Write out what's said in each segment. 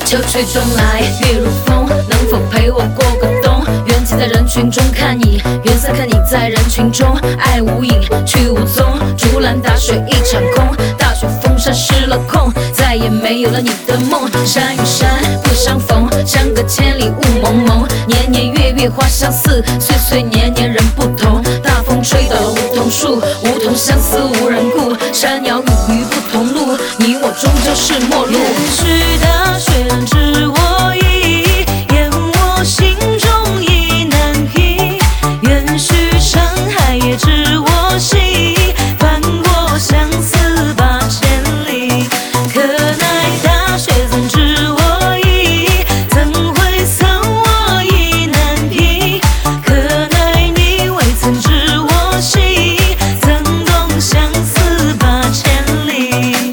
秋去冬来，月如风，能否陪我过个冬？远近在人群中看你，远散看你在人群中，爱无影去无踪，竹篮打水一场空，大雪封山失了控，再也没有了你的梦。山与山不相逢，相隔千里雾蒙蒙，年年月月花相似，岁岁年年人不同。大风吹倒了梧桐树，梧桐相思无人顾，山鸟与鱼不同路，你我终究是陌路。 也许大雪染指我意，掩我心中意难平。愿许山海也知我心，翻过相思八千里。可奈大雪怎知我意，怎会曾我意难平。可奈你未曾知我心，怎懂相思八千里。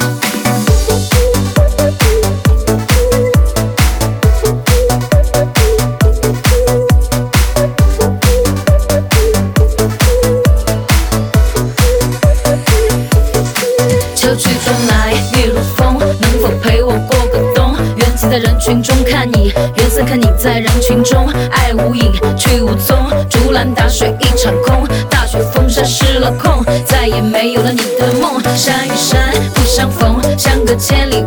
秋去冬来，月如风，能否陪我过个冬？远近在人群中看你，远散看你在人群中，爱无影去无踪，竹篮打水一场空，大雪封山失了控，再也没有了你的梦。山与山不相逢，相隔千里